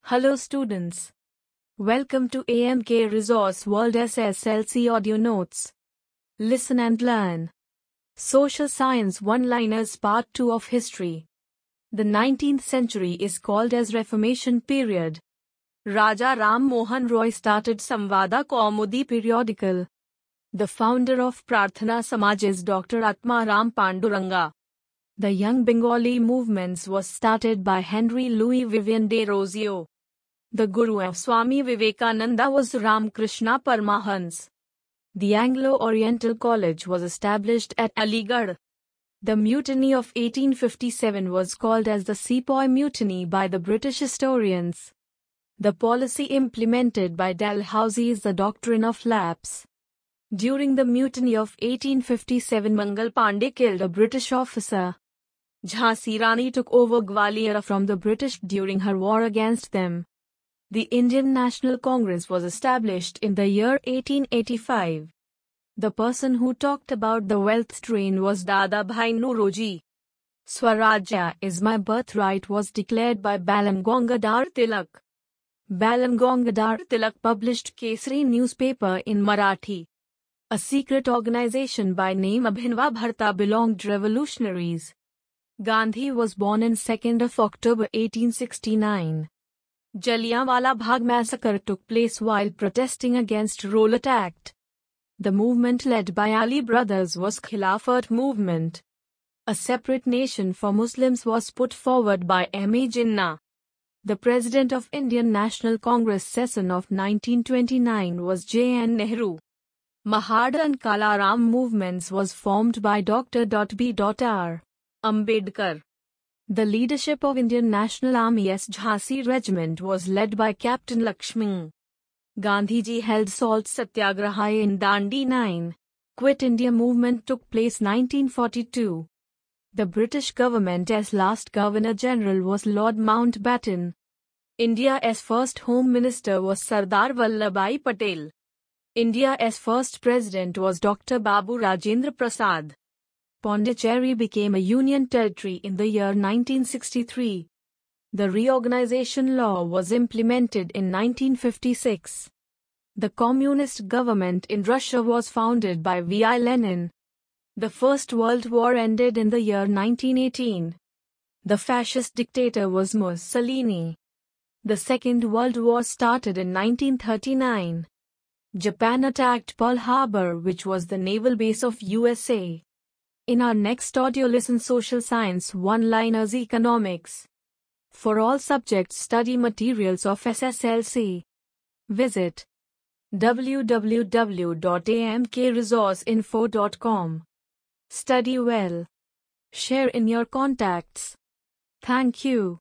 Hello students. Welcome to AMK Resource World SSLC Audio Notes. Listen and learn. Social Science One-Liners Part 2 of History. The 19th century is called as Reformation period. Raja Ram Mohan Roy started Samvada Kaumudi periodical. The founder of Prarthana Samaj is Dr. Atma Ram Panduranga. The Young Bengali movements was started by Henry Louis Vivian de Rosio. The Guru of Swami Vivekananda was Ramakrishna Paramahansa. The Anglo-Oriental College was established at Aligarh. The Mutiny of 1857 was called as the Sepoy Mutiny by the British historians. The policy implemented by Dalhousie is the doctrine of lapse. During the Mutiny of 1857, Mangal Pandey killed a British officer. Jhansi Rani took over Gwalior from the British during her war against them. The Indian National Congress was established in the year 1885. The person who talked about the wealth train was Dadabhai Nauroji. Swarajya is my birthright was declared by Balam Gangadhar Tilak. Balam Gangadhar Tilak published Kesari newspaper in Marathi. A secret organization by name Abhinav Bharta belonged revolutionaries. Gandhi was born on 2nd of October 1869. Jallianwala Bagh massacre took place while protesting against Rowlatt Act. The movement led by Ali brothers was Khilafat movement. A separate nation for Muslims was put forward by M.A. Jinnah. The president of Indian National Congress session of 1929 was J.N. Nehru. Mahad and Kalaram movements was formed by Dr. B.R. Ambedkar. The leadership of Indian National Army's Jhansi Regiment was led by Captain Lakshmi. Gandhiji held salt satyagraha in Dandi 9. Quit India movement took place 1942. The British government's last Governor-General was Lord Mountbatten. India's first Home Minister was Sardar Vallabhbhai Patel. India's first President was Dr. Babu Rajendra Prasad. Pondicherry became a union territory in the year 1963. The reorganization law was implemented in 1956. The communist government in Russia was founded by V.I. Lenin. The First World War ended in the year 1918. The fascist dictator was Mussolini. The Second World War started in 1939. Japan attacked Pearl Harbor, which was the naval base of USA. In our next audio, listen Social Science One-Liners Economics. For all subjects, study materials of SSLC. Visit www.amkresourceinfo.com. Study well. Share in your contacts. Thank you.